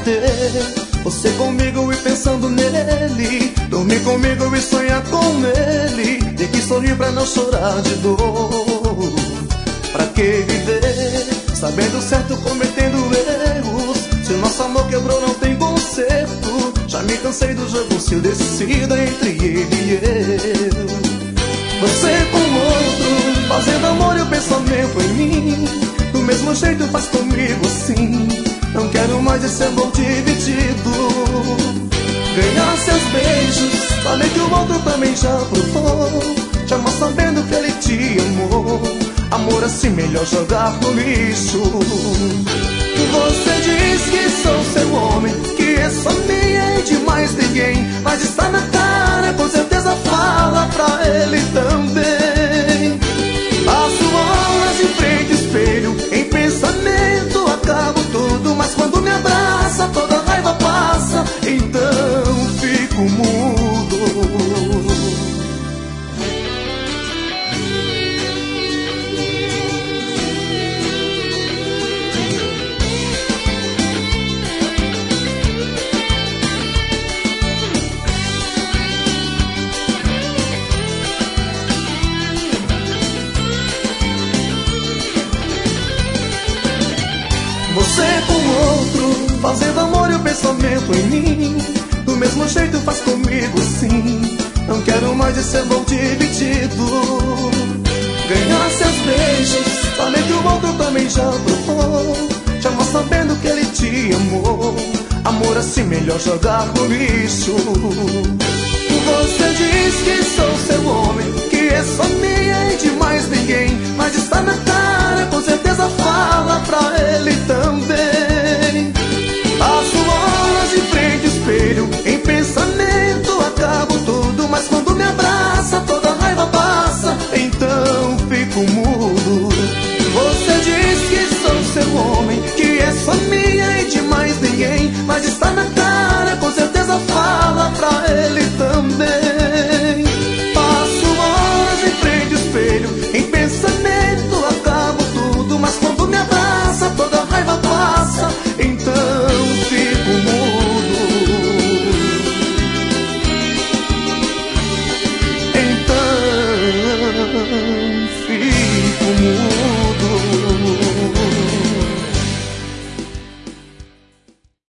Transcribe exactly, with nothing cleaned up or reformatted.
ter você comigo e pensando nele, dormir comigo e sonhar com ele, ter que sorrir pra não chorar de dor. Pra que viver sabendo certo, cometendo erros? Se o nosso amor quebrou não tem conserto. Já me cansei do jogo, se decida entre ele e eu. Você com outro, fazendo amor e o pensamento em mim, do mesmo jeito faz comigo assim. Não quero mais esse amor dividido. Ganhar seus beijos, falei que o outro também já provou, já mal sabendo que ele te amou. Amor assim melhor jogar no lixo. Você diz que sou seu homem, que é só minha e de mais ninguém, mas está na cara, com certeza fala pra ele também. Passo horas em frente ao espelho, em pensamento acabo tudo, mas quando me abraça toda a raiva passa, então fico mudo. Você com outro, fazendo amor e o pensamento em mim, do mesmo jeito faz comigo assim. Não quero mais esse amor dividido. Ganhar seus beijos, falei que o outro também já provou, já mal sabendo que ele te amou. Amor assim melhor jogar no lixo. Você diz que sou seu homem, que é só minha e de mais ninguém, mas está na cara, com certeza fala pra ele também. Passo horas em frente ao espelho, em pensamento acabo tudo, mas quando me abraça toda a raiva passa, então fico mudo. Você diz que sou seu homem, que é só minha e de mais ninguém, mas está na cara